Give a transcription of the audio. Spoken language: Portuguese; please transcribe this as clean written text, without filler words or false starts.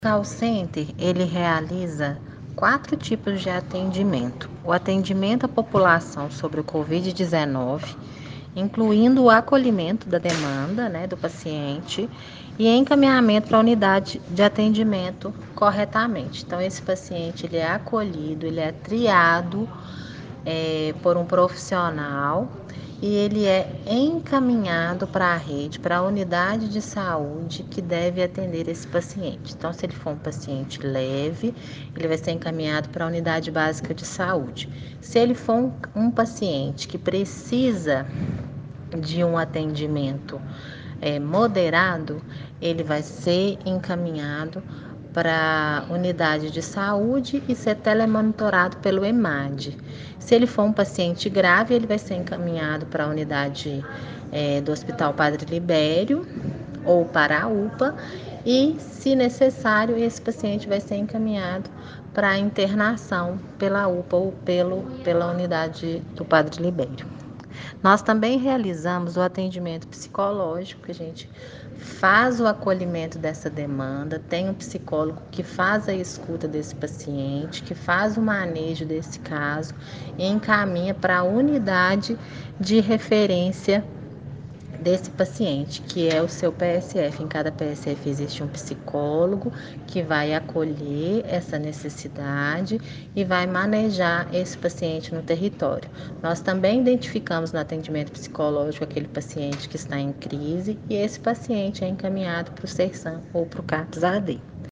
Call Center, ele realiza 4 tipos de atendimento. O atendimento à população sobre o Covid-19, incluindo o acolhimento da demanda, do paciente e encaminhamento para a unidade de atendimento corretamente. Então, esse paciente ele é acolhido, ele é triado por um profissional e ele é encaminhado para a rede, para a unidade de saúde que deve atender esse paciente. Então, se ele for um paciente leve, ele vai ser encaminhado para a unidade básica de saúde. Se ele for um paciente que precisa de um atendimento moderado, ele vai ser encaminhado para a unidade de saúde e ser telemonitorado pelo EMAD. Se ele for um paciente grave, ele vai ser encaminhado para a unidade do Hospital Padre Libério ou para a UPA e, se necessário, esse paciente vai ser encaminhado para a internação pela UPA ou pela unidade do Padre Libério. Nós também realizamos o atendimento psicológico, a gente faz o acolhimento dessa demanda, tem um psicólogo que faz a escuta desse paciente, que faz o manejo desse caso e encaminha para a unidade de referência desse paciente, que é o seu PSF. Em cada PSF existe um psicólogo que vai acolher essa necessidade e vai manejar esse paciente no território. Nós também identificamos no atendimento psicológico aquele paciente que está em crise e esse paciente é encaminhado para o Sersan ou para o CAPS-AD.